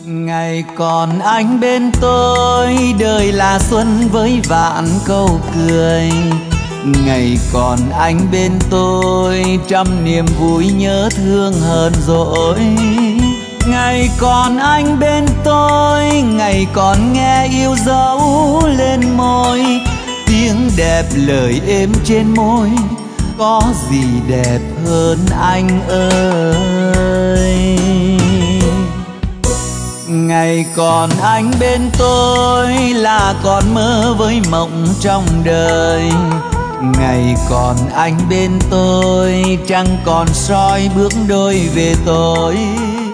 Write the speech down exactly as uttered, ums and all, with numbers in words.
Ngày còn anh bên tôi, đời là xuân với vạn câu cười. Ngày còn anh bên tôi, trăm niềm vui nhớ thương hơn dỗi. Ngày còn anh bên tôi, ngày còn nghe yêu dấu lên môi. Tiếng đẹp lời êm trên môi, có gì đẹp hơn anh ơi. Ngày còn anh bên tôi là còn mơ với mộng trong đời. Ngày còn anh bên tôi, trăng còn soi bước đôi về tối.